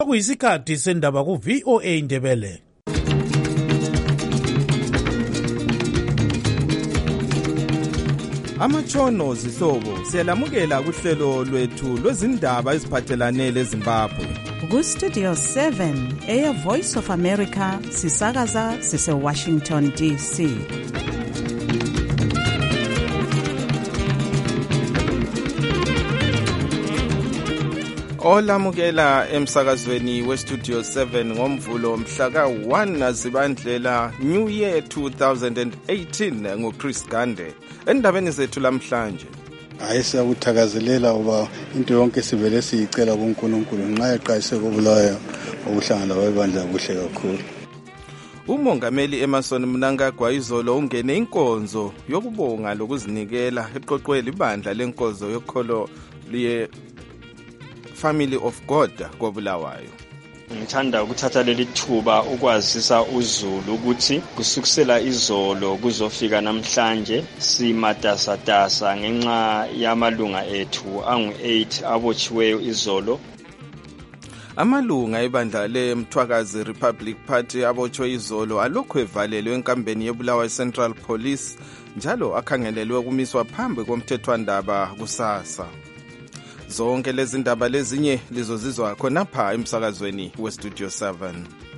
Kuyisikhathi sendaba ku VOA Ndebele. Amatshono zihlobo siyalamukela kuhlelo lwethu lwezindaba eziphathelane leZimbabwe. Ku Studio 7 Air Voice of America sisakaza sise Washington DC. Olamukela emsakazweni we Studio 7 ngomvulo mhla ka-1 Zibandlela New Year 2018 nguChris Gande. Endabeni zethu lamhlanje. Hayi siyakuthakazelela uba into yonke sivele siyicela kuNkulunkulu nxa eqayise kubulayo okuhlangana kwebandla kuhle kakhulu. Umongameli Emmerson Mnangagwa izolo ungene inkonzo yokubonga lokuzinikela eqoqweni ibandla lenkonzo yokholo liye Family of God koBulawayo. Ngithanda ukuthatha leli thuba ukwazisa uZulu ukuthi kusukisela izolo kuzofika namhlanje simatasatasa ngenxa yamalunga ethu angu-8 abotshiweyo izolo. Amalunga ebandla leMthwakazi Republic Party abotshwe izolo alokhu evalelwe enkambeni yeBulawayo Central Police njalo akhangelelwe ukumiswa phambi komthethwandaba kusasa. Zonke lezi ndaba lezinye lizozizwa khonapha emsakazweni we Studio 7.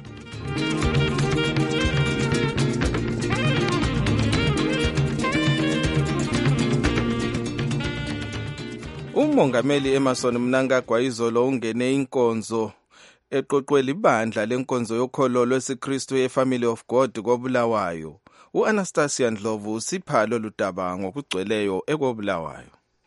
Umongameli Emmerson Mnangagwa izolo ungene inkonzo eqoqweni ibandla lenkonzo yokholo lwesiKristu yeFamily of God koBulawayo. U-Anastasia Ndlovu usipha lolu daba ngokugcweleyo ekoBulawayo.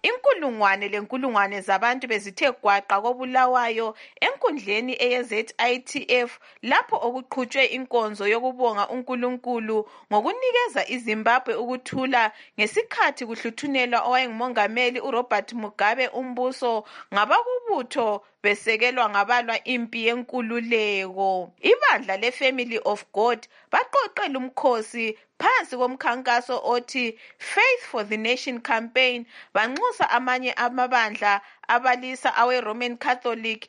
Inkulungwane zabantu bezithe gwaqa koBulawayo enkundleni eyeZITF lapho okuqhutshwe inkonzo yokubonga uNkulunkulu ngokunikeza iZimbabwe ukuthula ngesikhathi kuhluthunelwa owayengumongameli uRobert Mugabe umbuso ngabakubutho besekelwa ngabalwa impi yenkululeko. Ibandla leFamily of God baqoqela umkhosi phansi komkhankaso othi Faith for the Nation campaign banxusa amanye amabandla abalisa awe-Roman Catholic,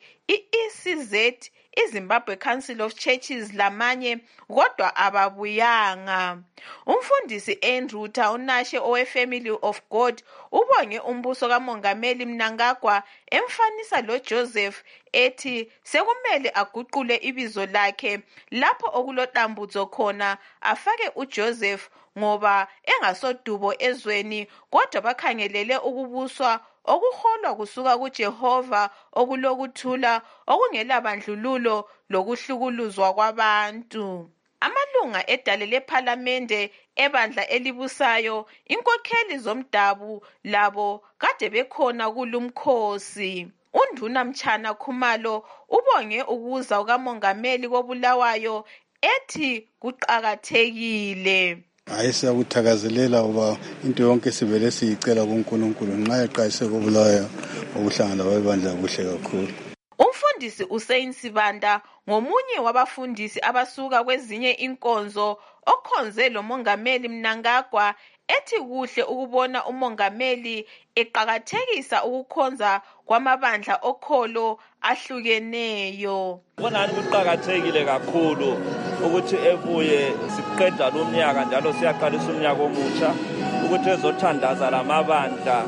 i-ECZ, iZimbabwe Council of Churches lamanye kodwa ababuyanga. Umfundisi Andrew Taunashe owe-Family of God ubonge umbuso kamongameli Mnangagwa emfanisa loJoseph ethi sekumele aguqule ibizo lakhe lapho okulodambuzo khona afake uJoseph ngoba engasodubo ezweni kodwa bakhangelele ukubuswa okuholwa kusuka kuJehova okulokuthula okungela bandlululo lokuhlukuluzwa kwabantu. Amalunga edale lePhalamende ebandla elibusayo inkokheli zomdabu labo kade bekhona kulumkhosi. UNduna Mtshana Khumalo ubonge ukuza kukamongameli koBulawayo ethi kuqakathekile. Hayi siyakuthakazelela uba into yonke sivele siyicela kuNkulunkulu nxa eqayise kubulayo okuhlangana kwebandla kuhle kakhulu. Umfundisi Usain Sibanda ngomunye wabafundisi abasuka kwezinye inkonzo okhonze lo mongameli Mnangagwa ethi kuhle ukubona umongameli eqakathekisa ukukhonza kwamabandla okholo ahlukeneyo. Bonani kuqakathekile kakhulu ukuthi ebuye siqeda lo mnyaka njalo siyaqalisa umnyaka omutsha ukuthi ezothandaza lamabandla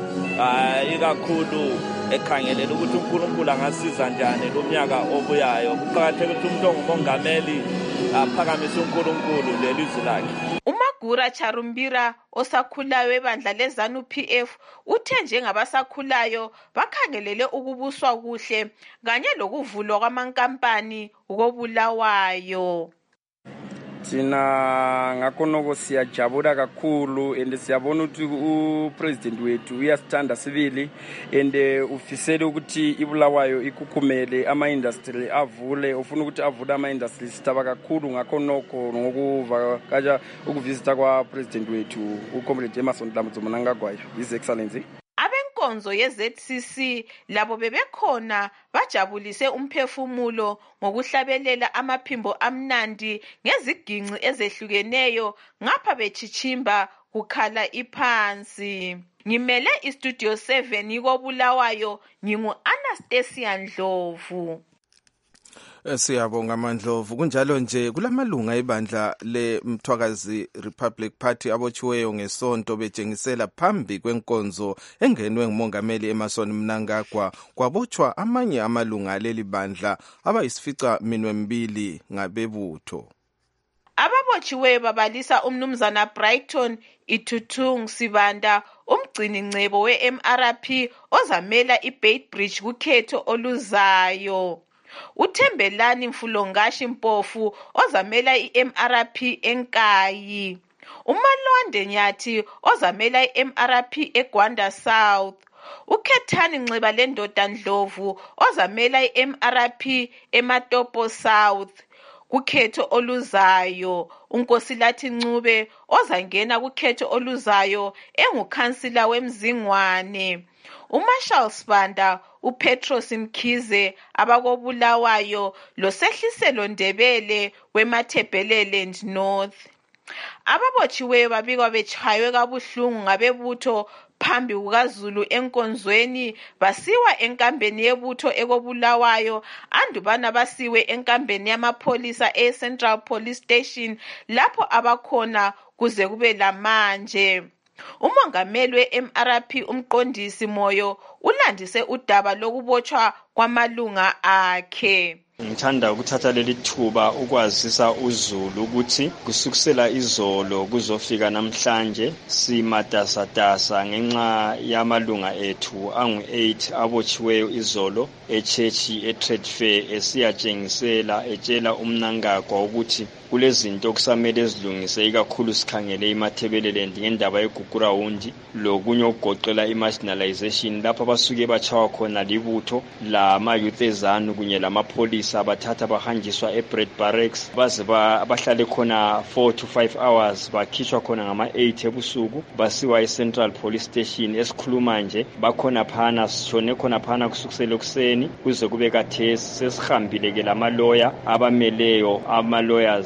ikakhulu ekhangelela ukuthi uNkulunkulu angasiza njani lo mnyaka obuyayo. Kuqakathekile ukuthi umuntu ongumongameli aphakamise uNkulunkulu lelizwi lakhe. Umagura Charumbira osakhulayo ebandla leZANU-PF uthe njengabasakhulayo bakhangelele ukubuswa kuhle kanye lokuvulwa kwamankampani koBulawayo. Thina ngakhonoko siyajabula kakhulu and siyabona ukuthi upresident wethu uyasithanda sibili and ufisele ukuthi iBulawayo ikukhumele ama-industry avule, ufuna ukuthi avule ama-industry sithaba kakhulu ngakhonoko ngokuvakaja ukuvisita kwapresident wethu uComrade Emmerson Mnangagwa, His Excellency. Abenkonzo yeZCC labo bebekhona bajabulise umphefumulo ngokuhlabelela amaphimbo amnandi ngeziginci ezehlukeneyo ngapha bechichimba kukhala iphansi. Ngimele iStudio 7 koBulawayo ngingu Anastasia Ndlovu. Siyabonga Mandlovu. Kunjalo nje kulamalunga ebandla leMthwakazi Republic Party abotshiweyo ngesonto bejengisela phambi kwenkonzo engenwe ngumongameli Emmerson Mnangagwa kwabotshwa amanye amalunga leli bandla abayisifica minwe mbili ngabebutho. Ababotshiweyo babalisa umnumzana Brighton Itutung Sibanda, umgcini ngcebo we-MRP ozamela iBeitbridge kukhetho oluzayo. uThembelani Mfulongashi Mpofu ozamela iMRP eNkayi, uMalwande Nyathi ozamela iMRP eGwanda South, uKhethani Nxiba lendoda Ndlovu ozamela iMRP eMatopo South. Kukhetho oluzayo uNkosilathi Ncube ozangena kukhetho oluzayo engukhansila weMzingwane, uMarshall Sibanda, uPetros Mkhize abakobulawayo loSehliselo Ndebele weMathebeleland North. Ababotshiweyo babikwa betshaywe kabuhlungu ngabebutho phambi kukaZulu enkonzweni, basiwa enkambeni yebutho ekobulawayo andubana basiwe enkambeni yamapholisa eCentral Police Station lapho abakhona kuze kube lamanje. Umongameli we-MRP umqondisi Moyo ulandise udaba lokubotshwa kwamalunga akhe. Ngithanda ukuthatha leli thuba ukwazisa uZulu ukuthi kusukusela izolo kuzofika namhlanje simatasatasa ngenxa yamalunga ethu angu-8 abotshiweyo izolo echechi eTrade Fair esiyatshengisela etshela uMnangagwa ukuthi kulezinto okusamele ezilungise ikakhulu sikhangele iMathebeleland ngendaba yeGugurawundi lokunye okugoqela imarginalization lapho abasuke bachawa khona libutho lama-youth ezanu kunye lamapholisa abathatha bahanjiswa eBread Barracks baze bahlale khona 4 to 5 hours bakhishwa khona ngama-8 ebusuku basiwa eCentral Police Station. Esikhuluma nje bakhona phana sishone khona phana kusukusela ekuseni kuze kube kathesi sesihambile ke lamaloya abameleyo ama-lawyers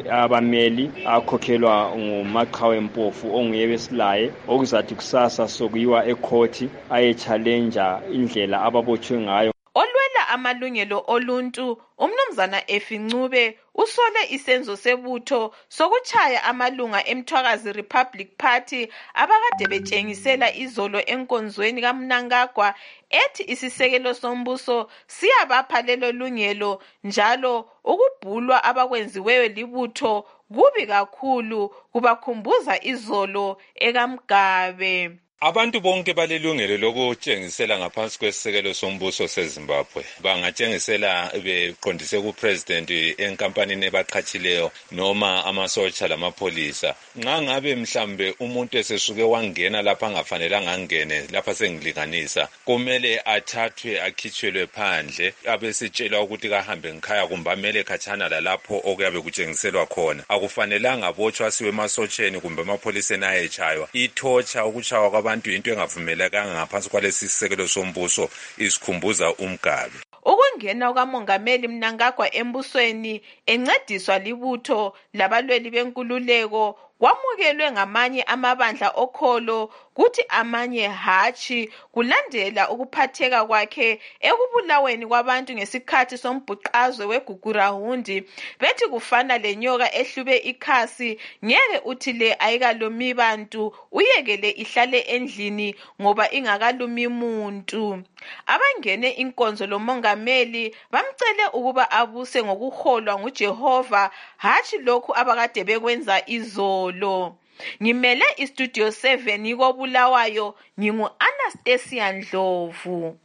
abameli akhokhelwa nguMaqhawe Mpofu onguye besilaye okuzathi kusasa sokuyiwa ecourt aye-challenger indlela ababotshwe ngayo. Olwela amalungelo oluntu umnumzana Efincube usole isenzo sebutho sokutshaya amalunga eMthwakazi Republic Party abakade betshengisela izolo enkonzweni kaMnangagwa ethi isisekelo sombuso siyabapha lelo lungelo njalo ukubhulwa abakwenziweyo libutho kubi kakhulu kubakhumbuza izolo ekamgabe. Abantu bonke balelungelo lokutshengisela ngaphansi kwesisekelo sombuso seZimbabwe. Bangatshengisela beqondise kupresident enkampanini ebaqhatshileyo noma amasotsha lamapholisa. Nxa ngabe mhlambe umuntu esesuke wangena lapha angafanelanga angene lapha sengilinganisa, kumele athathwe akhitshelwe phandle abesitshelwa ukuthi kahambe ngikhaya kumbe amele khatshana lalapho okuyabe kutshengiselwa khona. Akufanelanga abotshwa siwe emasotsheni kumbe emapholiseni ayetshaywa. Ithotsha ukutshaywa abantu into engavumelekanga ngaphansi kwalesi sisekelo sombuso isikhumbuza umgabe. Ukungena kukamongameli Mnangagwa embusweni encediswa libutho labalweli benkululeko kwamukelwe ngamanye amabandla okholo kuthi amanye hatshi kulandela ukuphatheka kwakhe ekubulaweni kwabantu ngesikhathi sombhuqazwe weGugurawundi. Bethi kufana lenyoka ehlube ikhasi, ngeke uthi le ayikalumi bantu uyekele ihlale endlini ngoba ingakalumi muntu. Abangene inkonzo lomongameli bamcele ukuba abuse ngokuholwa nguJehova hatshi lokhu abakade bekwenza izolo. Ngimele iStudio 7 ikobulawayo ngingu-Anastasia Ndlovu.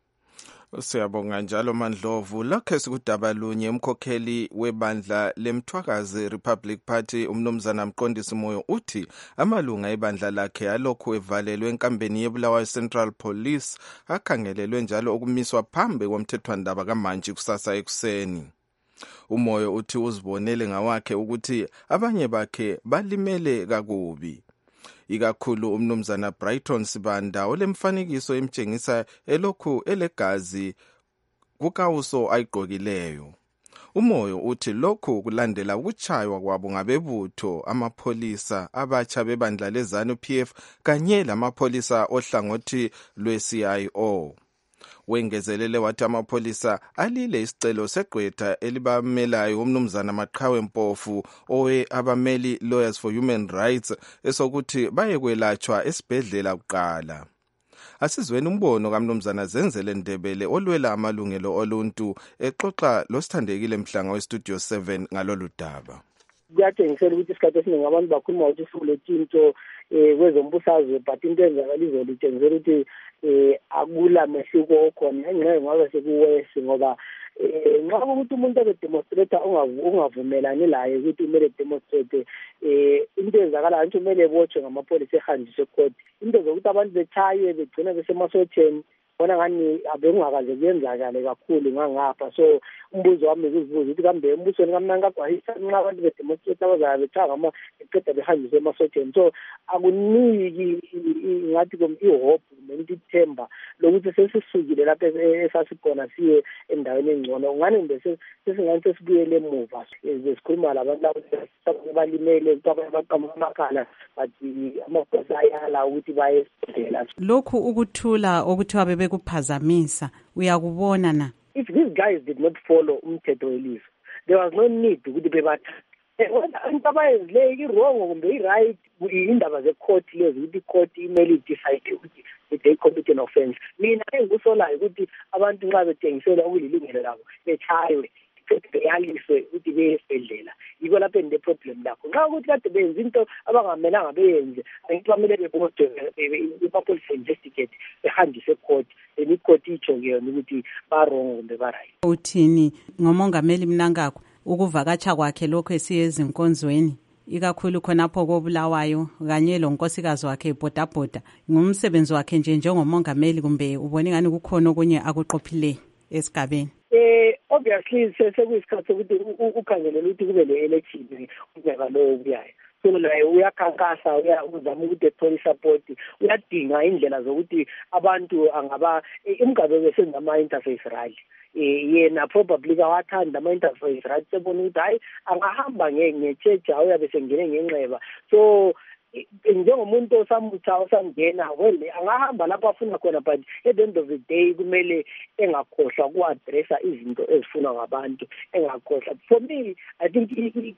Siyabonga njalo Mandlovu. Lokho sikudaba lunye umkhokheli webandla leMthwakazi Republic Party umnumzana Mqondisi Moyo uthi amalunga ebandla lakhe alokhu evalelwe enkambeni yeBulawayo Central Police akhangelelwe njalo ukumiswa phambi komthethwandaba kaMantshi kusasa ekuseni. Umoyo uthi uzibonele ngawakhe ukuthi abanye bakhe balimele kakubi. Ikakhulu umnumzana Brighton Sibanda olemfanekiso emtshengisa elokhu elegazi kukawuso ayigqokileyo. Umoyo uthi lokhu kulandela ukutshaywa kwabo ngabebutho amapholisa abatsha bebandla leZANU PF kanye lamapholisa ohlangothi lwe-CIO. Wengezelele wathi amapholisa alile isicelo segqwetha elibamelayo umnumzana Maqhawe Mpofu owe abameli Lawyers for Human Rights esokuthi baye kwelatshwa esibhedlela kuqala. Asizweni umbono kaMnumzana Zenzele Ndebele olwela amalungelo oluntu exoxa losithandekile Mhlanga weStudio 7 ngalolu daba. Kuyatshengisela ukuthi isikhathi esiningi abantu bakhuluma ukuthi sifulethinto kwezombusazwe but into enzakala izolo itshengisela ukuthi akula mehluko okhona ngenxa ngoba sekuwesi ngoba nxa ukuthi umuntu abedemonstrate ungavumelani laye ukuthi kumele demonstrate into ezakala nje kumele ebotshwe ngamapholisa ehanjiswe court into zokuthi abantu bethaye begcina besemasotheni bona ngani abengakaze kuyenzakale kakhulu ngangapha so umbuzo wami ukuzibuza ukuthi kambe embusweni kamnanga kwahisa nxa abantu bedemonstrate abazabe bethanga ama eqeda behanjiswe emasotheni so akuniki ngathi komhope nento ithemba lokuthi sesisukile lapha esasikhona siye endaweni engcono ngani bese sesingani sesibuyele emuva sikhuluma labantu abalimele abaqhamuka amakhala bathi amaphoyisa ayala ukuthi baye esibhedlela. Lokhu ukuthula okuthiwa bebekuphazamisa uyakubona na? If these guys did not follow umthetho welizwe, there was no need ukuthi bebathathe. Into abayenzileyo i-wrong kumbe i-right indaba ze-court lezi ukuthi i-court imele i-decide ukuthi it's a committed offense. Mina engusolayo ukuthi abantu nxa bethengisela okulilungelo labo betshaywe beyaliswe ukuthi beye esibhedlela yiko lapho ende problem lakho nxa ukuthi kade benza into abangamelanga beyenze angithi bamele bebodwe i-police investigate behanjise court then i-court itsho-ke yona ukuthi ba-wrong kumbe ba-right. Uthini ngomongameli Mnangagwa ukuvakatsha kwakhe lokho esiye ezinkonzweni ikakhulu khonapho koBulawayo kanye lonkosikazi wakhe ebhodabhoda ngumsebenzi wakhe njengomongameli kumbe ubone ngani kukhona okunye akuqophileyo esigabeni? Obviously sekuyisikhathi sokuthi ukhangelele ukuthi kube le-election unyaka lowo obuyayo so naye uyakhankasa uzama ukuthi ethole support uyadinga indlela zokuthi abantu angaba imigabo besenza ama-interface rally yena probably kawathanda ama-interface rally sebona ukuthi hayi angahamba nge-church uyabe sengene ngenxeba so njengomuntu osamutsha osangena angahamba lapho afuna khona but at the end of the day kumele engakhohlwa ku-addressa izinto ezifunwa ngabantu engakhohlwa. For me I think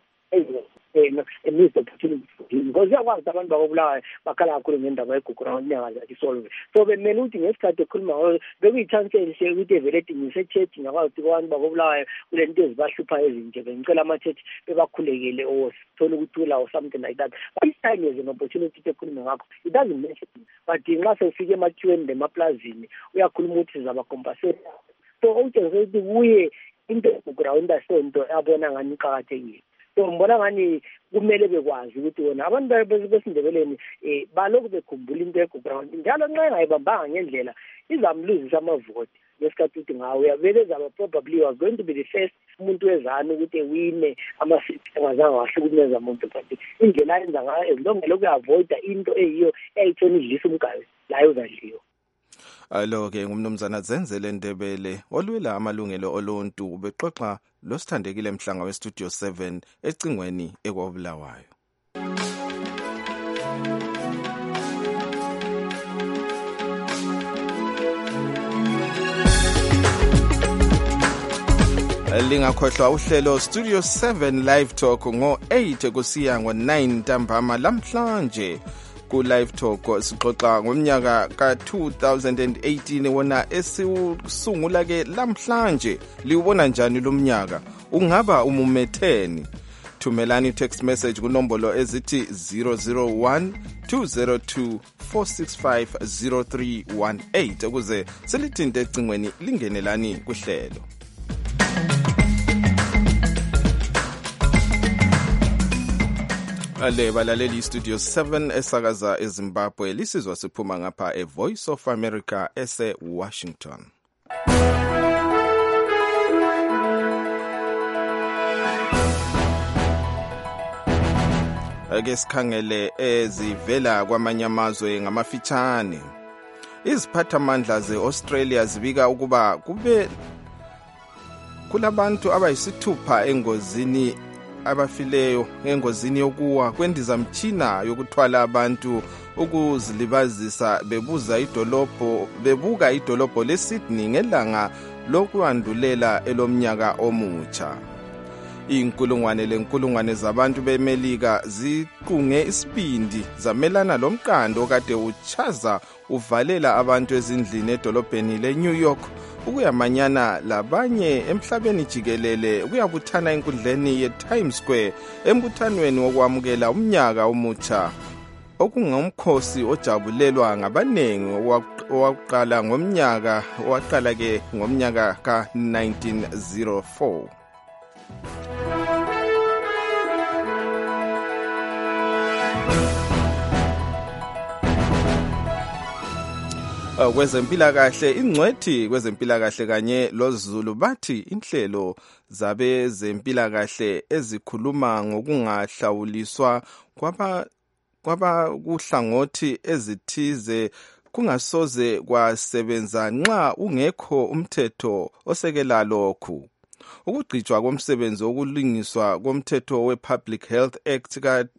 a missed opportunity because uyakwazi abantu bakobulawayo bakhala kakhulu ngendaba yeGugurawuni inyanga zayisolve so bemele ukuthi ngesikhathi ekhuluma bekuyi-chance enhle ukuthi evele edingise e-church ngakwazi ukuthi abantu bakobulawayo kule nto ezibahlupha ezinje bengicela ama-church bebakhulekele or sithole ukuthula or something like that but this time is an opportunity to ekhulume ngakho it doesn't mention but nxa sewufike emakhiweni lemaplazini uyakhuluma ukuthi sizabacompensate so okutshengisa ukuthi kuye into yeGugurawuni asonto abona ngani iqakathekile. So mbona ngani kumele bekwazi ukuthi wona abantu besindebeleni balokhu bekhumbula into yeGugurawuni njalo nxa engayibambanga ngendlela izamluzisa amavoti ngesikhathi ukuthi ngawe uyabele zaba probably was going to be the first umuntu wezana ukuthi ewine ama-seats engazange wahlukumeza umuntu but indlela ayenza ngayo ezilongele ukuavoida into eyiyo eyayithona idlisa umgayo layo uzadliwa. Alo-ke ngumnumzana Zenzele Ndebele olwela amalungelo oluntu ubexoxa losithandekile Mhlanga weStudio 7 ecingweni ekwaBulawayo. Lingakhohlwa uhlelo Studio 7 Live Talk ngo-8 kusiya ngo-9 ntambama lamhlanje. Ku-Live Talk sixoxa ngomnyaka ka-2018 wona esiwusungula-ke lamhlanje. Liwubona njani lo mnyaka? Ungaba umumetheni? Thumelani text message kunombolo ezithi 001 202 465 0318 ukuze silithinte ecingweni lingenelani kuhlelo. Balaleli Studio 7 esakaza eZimbabwe lisizwa siphuma ngapha eVoice of America ese-Washington. Ake sikhangele ezivela kwamanye amazwe ngamafitshane. Iziphathamandla ze-Australia zibika ukuba kulabantu abayisithupha engozini abafileyo engozini yokuwa kwendizamtshina yokuthwala abantu ukuzilibazisa bebuka idolobho leSydney ngelanga lokwandulela elomnyaka omutsha. Inkulungwane zabantu beMelika ziqunge isibindi zamelana lomqando okade uchaza uvalela abantu ezindlini edolobheni leNew York ukuyamanyana labanye emhlabeni jikelele ukuyabuthana enkundleni ye-Times Square embuthanweni wokwamukela umnyaka omutsha okungumkhosi ojabulelwa ngabanengi owaqala ngomnyaka ka-1904. Kwezempilakahle, ingcwethi kwezempilakahle kanye loZulu bathi inhlelo zabezempilakahle ezikhuluma ngokungahlawuliswa kwabakuhlangothi ezithize kungasoze kwasebenza nxa ungekho umthetho osekela lokhu. Ukugcijwa komsebenzi wokulungiswa komthetho we-Public Health Act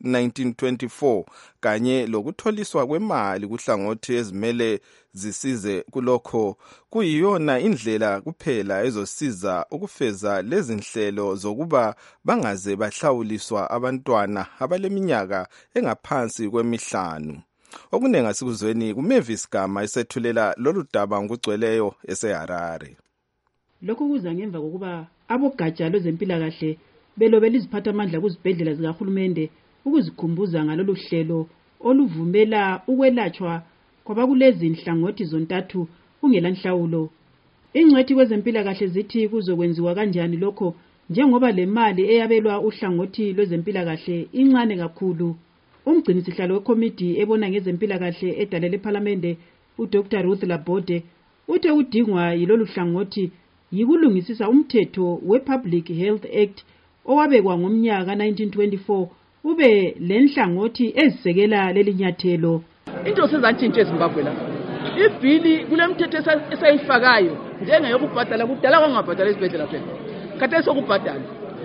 ka-1924 kanye lokutholiswa kwemali kuhlangothi ezimele zisize kulokho kuyiyona indlela kuphela ezosiza ukufeza lezi nhlelo zokuba bangaze bahlawuliswa abantwana abaleminyaka engaphansi kwemihlanu. Okunengi asikuzweni kuMavis Gama esethulela lolu daba ngokugcweleyo eseHarare. Lokhu kuza ngemva kokuba abogatsha lwezempilakahle belobela iziphathamandla kuzibhedlela zikahulumende ukuzikhumbuza ngalolu hlelo oluvumela ukwelatshwa kwabakulezi nhlangothi zontathu kungela nhlawulo. Ingcwethi kwezempilakahle zithi kuzokwenziwa kanjani lokho njengoba le mali eyabelwa uhlangothi lwezempilakahle incane kakhulu. Umgcinisihlalo wekomiti ebona ngezempilakahle edalele ePhalamende uDr Ruth Labode uthe udingwa yilolu hlangothi yikulungisisa umthetho we-Public Health Act owabekwa ngomnyaka 1924 ube lenhlangothi ezisekela lelinyathelo. Into sezatshintshe eZimbabwe la. Ibhili kulemthetho esayifakayo njengeyokubhadala kudala kwangabhadala esibhedlela phela. Kade sokubhadala.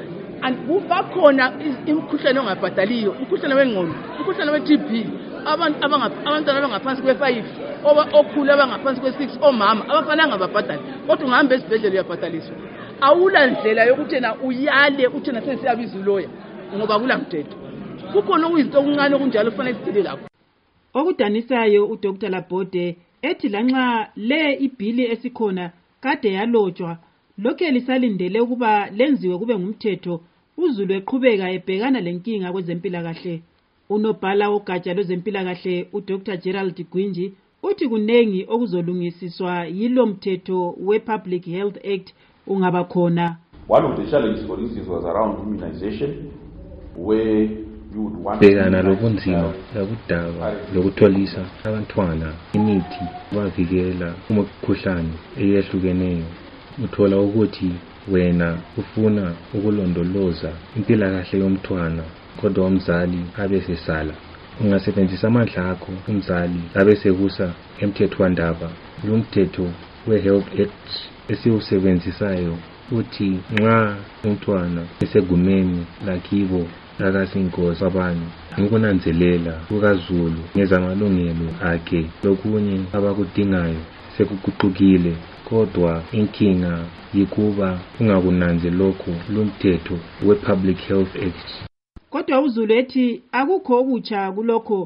Kubakhona imikhuhlane ongabhadaliyo, umkhuhlane wengqondo, umkhuhlane we-TB, abantwana abangaphansi kwe-5, okhulu abangaphansi kwe-6, omama abafananga babhadale. Kodwa ungahamba esibhedlela uyabhadaliswa. Awula ndlela yokuthi uyale uthi sesiyabiza uloya ngoba kulamthetho. Kukhona okuyizinto okuncane okunjalo kufanele sidile lapho. Okudanisayo uDr Labode ethi lanxa le ibhili esikhona kade yalotshwa lokho lisalindele ukuba lenziwe kube ngumthetho uZulu eqhubeka ebhekana lenkinga kwezempilakahle. Unobhala ogatsha lwezempilakahle uDr Gerald Gwinji uthi kunengi okuzolungisiswa yilo mthetho we-Public Health Act ungaba khona. One of the challenges, for instance, was around immunization, where you would want bhekana lobunzima lakudaba lokutholisa abantwana imithi bavikela umkhuhlane eyehlukeneyo. Uthola ukuthi wena ufuna ukulondoloza impilakahle yomntwana kodwa umzali abe sesala. Ungasebenzisa amandla akho umzali abe sekusa emthethwandaba. Lo mthetho we-Health Act esiwusebenzisayo uthi nxa umntwana esegumeni lakibo akasingozi abanye ukunanzelela kukaZulu ngezamalungelo akhe lokunye abakudingayo sekuguqukile, kodwa inkinga yikuba ungakunanze lokho lumthetho we-Public Health Act. Kodwa uZulu ethi akukho okutsha kulokho,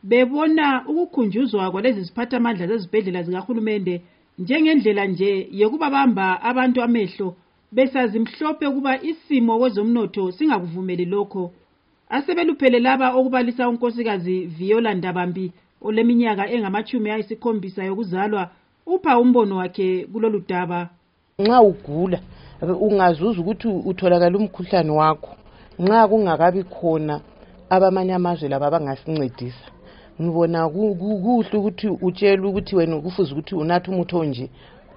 bebona ukukhunjuzwa kwalezi ziphathamandla zezibhedlela zikahulumende njengendlela nje yokubabamba abantu amehlo besazi mhlophe ukuba isimo kwezomnotho singakuvumeli lokho. Asebeluphele laba okubalisa unkosikazi Viola Ndabambi oleminyaka engama-70 yokuzalwa upha umbono wakhe kulolu daba. Nxa ugula ungazuza ukuthi utholakala umkhuhlane wakho nxa kungakabi khona abamanye amazwe laba bangasincedisa. Ngibona kuhle ukuthi utshela ukuthi wena kufuze ukuthi unathe umuthi onje.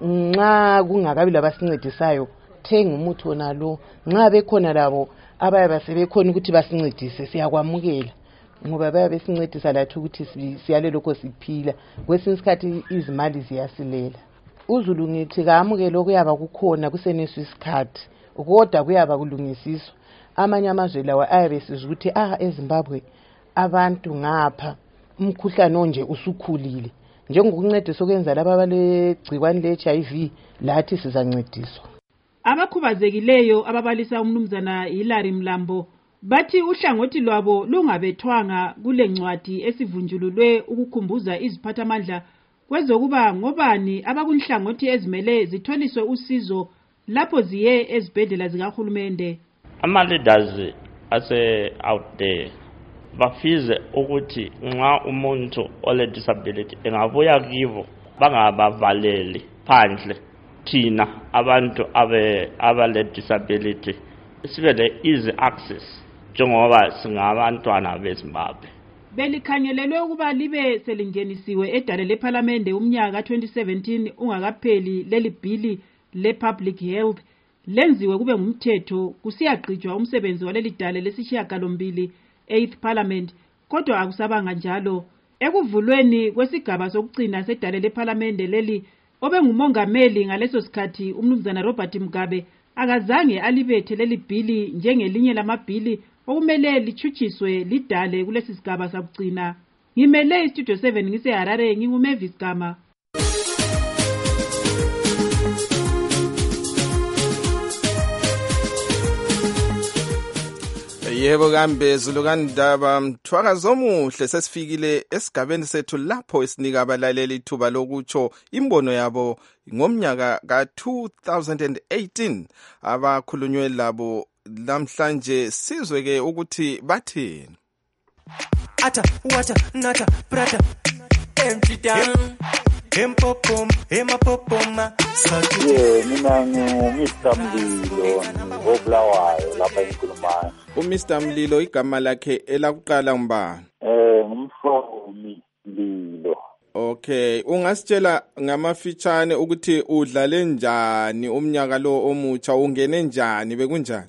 Nxa kungakabi labasincedisayo thenga umuthi onalo. Nxa bekhona labo abayabe sebekhona ukuthi basincedise siyakwamukela ngoba bayabe sincedisa lathi ukuthi siyale lokho siphila. Kwesinye isikhathi izimali ziyasilela. uZulu ngithi kamukele okuyaba kukhona kuseneso isikhathi kodwa kuyaba kulungisiswa. Amanye amazwe lawa ayabesizwa ukuthi eZimbabwe abantu ngapha umkhuhlane onje usukhulile. Njengokuncedisa ukwenza laba abalegcikwane le-HIV lathi sizancediswa. Abakhubazekileyo ababalisa umnumzana Hilary Mlambo bathi uhlangothi lwabo lungabethwanga kule ncwadi esivunjululwe ukukhumbuza iziphathamandla kwezokuba ngobani abakunhlangothi ezimele zitholiswe usizo lapho ziye ezibhedlela zikahulumende. Ama-leaders out there bafize ukuthi nxa umuntu ole-disability engabuya kibo bangabavaleli phandle thina abantu abale-disability sibe le-easy access njengoba singabantwana beZimbabwe. Belikhangelelwe ukuba libe selingenisiwe edale lephalamende umnyaka ka-2017 ungakapheli leli bhili le-public health lenziwe kube ngumthetho kusiyagqitshwa umsebenzi waleli dale lesishiyagalombili 8th Parliament, kodwa akusabanga njalo. Ekuvulweni kwesigaba sokugcina sedale lephalamende leli obengumongameli ngaleso sikhathi umnumzana Robert Mugabe akazange alibethe leli bhili njengelinye lamabhili okumele lichuchiswe lidale kulesi sigaba sakugcina. Ngimele iStudio 7 ngiseHarare, nginguMavis Gama. Yebo kambe Zulu kaNdaba, mthwakazo omuhle sesifikile esigabeni sethu lapho esinika abalaleli ithuba lokutsho imbono yabo ngomnyaka ka-2018 abakhulunywe labo namhlanje. Sizwe ke ukuthi bathini. Ata wata nata prata empty down empopom emapopoma sathi. Mina ngu-Mr. Mlilo ngobulawayo lapha eNkulumane. uMr. Mlilo igama lakhe elakuqala ngubani? Ngumfomi Mlilo. Okay, ungasitshela ngamafitshane ukuthi udlale njani umnyaka lo omutsha, ungene njani, bekunjani?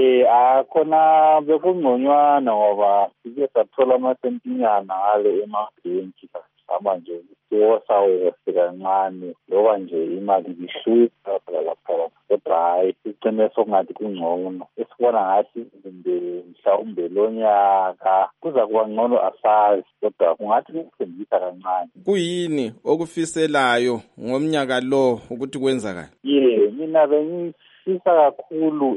Khona bekungconywana ngoba sike sathola amasentinyana ngale emabhenki manje sawose kancane loba nje imali ihlupha lapha kodwa hayi sigcine sokungathi kungcono. Esibona ngathi mhlawumbe lo nyaka kuza kuba ngcono asazi, kodwa kungathi kuthembisa kancane. Kuyini okufiselayo ngomnyaka lo ukuthi kwenzakala? Mina bengifisa kakhulu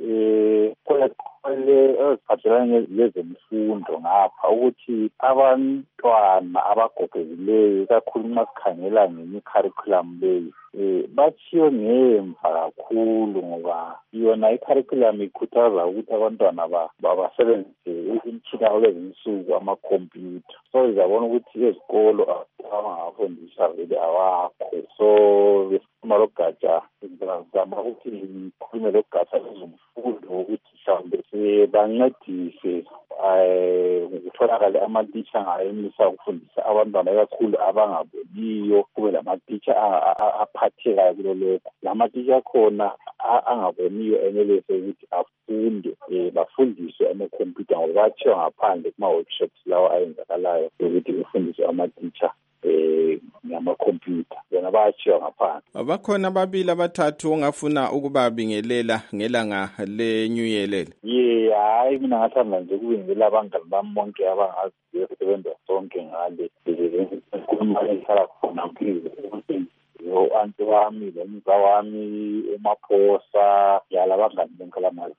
eziphathelane lezemfundo ngapha ukuthi abantwana abagogekileyo kakhulu nxa sikhangela nge-curriculum leyi bathiwe ngemva kakhulu ngoba yona i-curriculum ikhuthaza ukuthi abantwana basebenzise imitshina kulezinsuku amakhompyutha. So izabona ukuthi ezikolo abangafundisa vele awakho. So besifuna logatsha sizama ukuthi ngikhulume logatsha lezemfundo ukuthi mhlawumbe bancedise kutholakale amatitsha angayenelisa ukufundisa abantwana kakhulu abangaboniyo, kube lamatitsha aphathekayo kulo lokho. Lamatitsha akhona angaboniyo enelise ukuthi afunde bafundiswe amakhompyutha ngoba bathiwa ngaphandle kuma-workshops lawo ayenzakalayo ukuthi kufundiswe amatitsha ngamakhompyutha yona bayatshiwa ngaphandle. Bakhona ababili abathathu ongafuna ukubabingelela ngelanga le-New Year leli? Hayi mina ngathanda nje ukubingelela abangani bami bonke abangaziyo sebenza sonke ngale khuluma ehlala khona mphile anti wami lomza wami eMaphosa yala bangani bonke lamazi.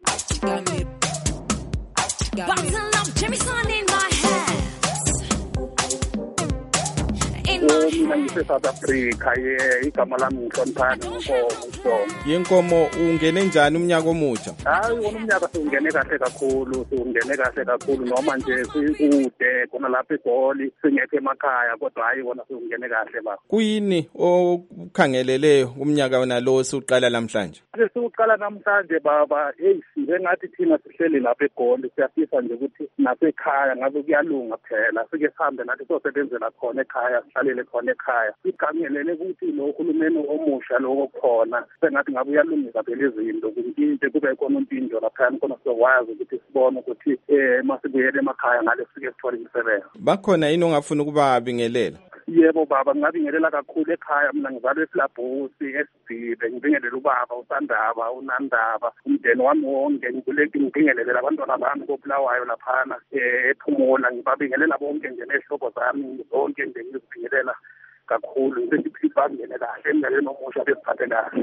Mina ngise-South Africa igama lami ngihloniphana Nkomo. Yenkomo, ungene njani umnyaka omutsha? Hayi wona umnyaka siwungene kahle kakhulu noma nje sikude khona lapha eGoli singekho emakhaya kodwa hayi wona siwungene kahle baba. Kuyini okukhangelele umnyaka wona lo siuqala namhlanje? Siuqala namhlanje baba ngathi thina sihleli lapha eGoli siyafisa nje ukuthi nasekhaya ngabe kuyalunga phela sike sihambe nathi sosebenzela khona ekhaya sihlale khona ekhaya. Sikhangelele ukuthi lo hulumeni omusha lo khona sengathi ngabe uyalungisa phela izinto ukuthi kube khona umpinjo lapha khona sizokwazi ukuthi sibone ukuthi masibuyele emakhaya ngale sike sithole imisebenzi. Bakhona yini ongafuna ukubabingelela? Yebo baba, ngingabingelela kakhulu ekhaya. Mina ngizalwe eSilabhosi eSidzibe, ngibingelela ubaba uSandaba, uNandaba, umndeni wami wonke. Ngibingelele abantwana bami koBulawayo laphana ePhumola. Ngibabingelela bonke nje nehlobo zami zonke nje, ngizibingelela kakhulu. Ngibingelela kahle emnyakeni omusha besiphathe kahle.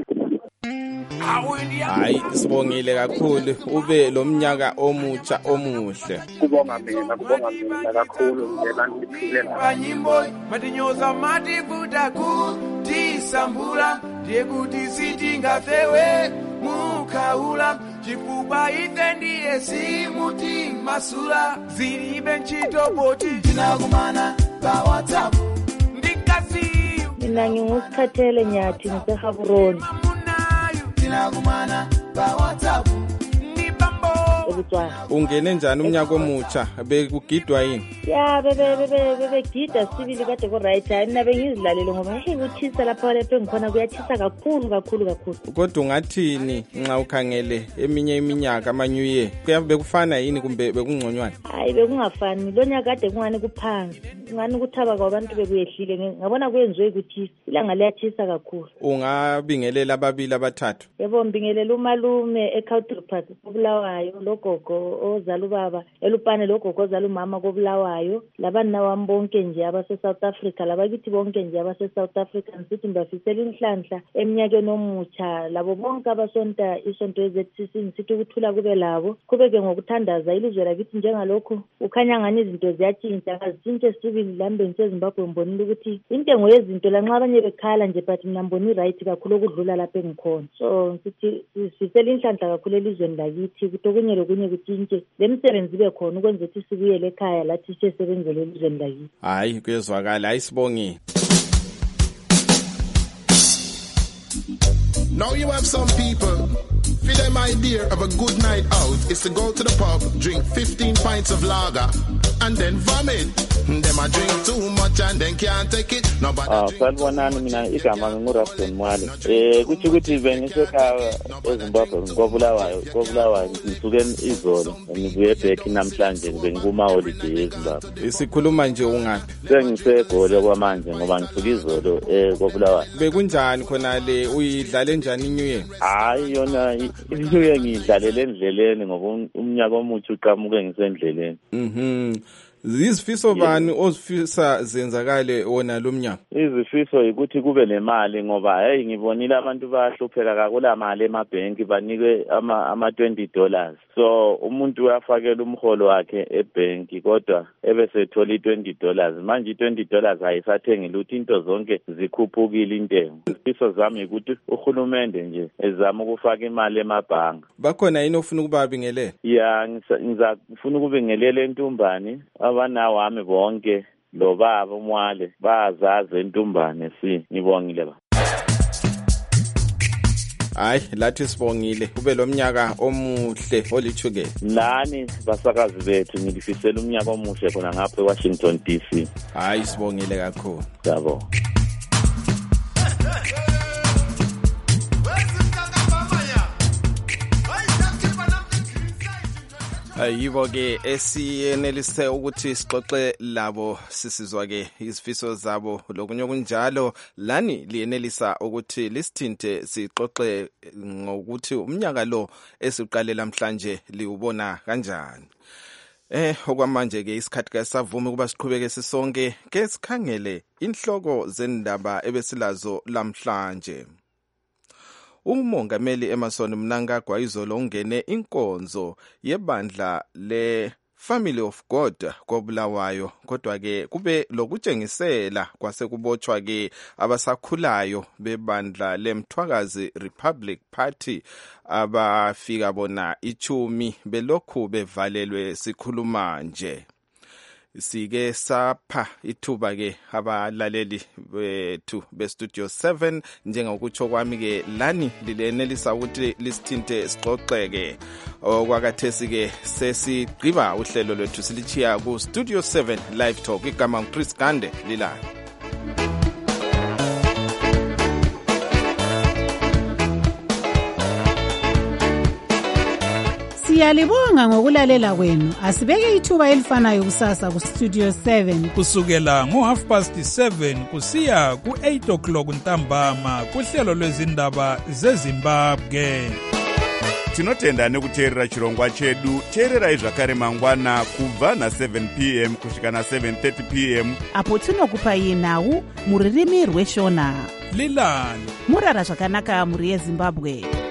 Hayi, sibongile kakhulu, ube lo mnyaka omutsha omuhle. Kubonga mina kakhulu ngena ngiphile Banyimbo matinyoza mati buda kuti sambula ndiye kuti sitingafewe mukaula chikuba itendi esimuti masula ziribe nchito boti tinakumana ba WhatsApp ndikasi mina ngingusikhathele nyathi ngiseHaburoni tinakumana ba WhatsApp ungene njani umnyaka omutsha? Bekugidwa yini? Ya bebegida sibili kade ku right time mina bengizilalele ngoba ngikuthisa lapha engikhona kuyathisa kakhulu. Kodwa ungathini nxa ukhangele eminye iminyaka ama new year? Bekufana yini kumbe bekungconywana? Hayi bekungafani. Lo nyaka kade kungani kuphansi. Ngani kuthaba kwabantu bekuyehlile. Ngabona kuyenziwe ukuthisa. Ilanga liyathisa kakhulu. Ungabingelela ababili abathathu? Yebo ngibingelela umalume eCountry Park koBulawayo, logogo ozala ubaba elupane, logogo ozala umama koBulawayo, labana wami bonke nje abase South Africa, labakithi bonke nje abase South Africa. Ngithi ngibafisela inhlanhla eminyakeni omutsha, labo bonke abasonta isonto eZCC. Ngithi ukuthula kube labo, kubeke ngokuthandaza ilizwe lakithi njengalokho ukhanya ngani izinto ziyatshintsha, ngazitshintshe sibili lambe ngiseZimbabwe. Ngibonile ukuthi intengo yezinto lanxa abanye bekhala nje but mina ngibona right kakhulu ukudlula lapha engikhona. So ngithi sifisela inhlanhla kakhulu elizweni lakithi ukuthi okunye lokunye kutshintshe, lemsebenzi ibe khona ukwenza ukuthi sibuyele ekhaya lathi sisebenzele elizweni lakithi. Hayi kuyezwakala, ayisibongile. Now you have some people, for them idea of a good night out is to go to the pub, drink 15 pints of lager, and then vomit. Them a drink too much and then can't take it. Nobody drink. Salibonani, mina igama nginguraston Mwale. Kuthi ukuthi bengisekhaya eZimbabwe ngobulawayo ngisuke izolo ngibuye back namhlanje ngikuma holiday eZimbabwe. Isikhuluma nje ungaphi? Sengisegole kwamanje ngoba ngisuke izolo kobulawayo. Bekunjani khona le uyidlale njani New Year? Hayi yona New Year ngidlalele endleleni ngoba umnyaka omutsha uqhamuke ngisendleleni. Izifiso bani ozifisa zenzakale wona lo mnyaka? Izifiso ukuthi kube nemali ngoba hey ngibonile abantu bayahlupheka kakula mali emabhenki banikwe ama $20. So umuntu uyafakela umholo wakhe ebhenki kodwa ebesethola $20. Manje $20 ayisathengi lutho, into zonke zikhuphukile intengo. Izifiso zami ukuthi uhulumende nje ezama ukufaka imali emabhanka. Bakhona yini ofuna ukubabingelela? Ya ngifuna ukubingelela entumbani abanawo wami bonke lo baba uMwale bazaze entumbane ngibongile ba. Hayi lathi sibongile kube lo mnyaka omuhle olithukela. Nani basakazi bethu ngilifisela umnyaka omuhle khona ngapha eWashington DC. Hayi sibongile kakhulu. Yabo. Yibo ke esiyenelise ukuthi sixoxe labo sisizwa ke izifiso zabo lokunye okunjalo. Lani liyenelisa ukuthi lisithinte sixoxe ngokuthi umnyaka lo esiqale namhlanje liubona kanjani. Okwamanje ke isikhathi ke savuma kuba siqhubeke sisonke ke sikhangele inhloko zendaba ebesilazo lamhlanje. Umongameli Emmerson Mnangagwa izolo ungene inkonzo yebandla le Family of God koBulawayo, kodwa ke kube lokutshengisela kwase kubotshwa ke abasakhulayo bebandla leMthwakazi Republic Party abafika bona 10 belokhu bevalelwe sikhuluma nje. Sike sapha ithuba ke abalaleli bethu bestudio 7 njengokutsho kwami ke lani lilenelisa ukuthi lisithinte sixoxeke okwakathesi ke sesigqiba uhlelo lwethu silichiya ku studio 7 live talk. Igama uChris Gande lilana. Siyalibonga ngokulalela kwenu. Asibeke ithuba elifanayo kusasa ku Studio 7 kusukela ngo7:30 kusiya ku8 o'clock ntambama kuhlelo lwezindaba zeZimbabwe. Tinotenda nekuteerera chirongwa chedu. Teererai zvakare mangwana kubva na7 p.m. kusvika na7:30 p.m. apo tinokupai nhau muririmi rweshona. Lilani murara zvakanaka muri yeZimbabwe.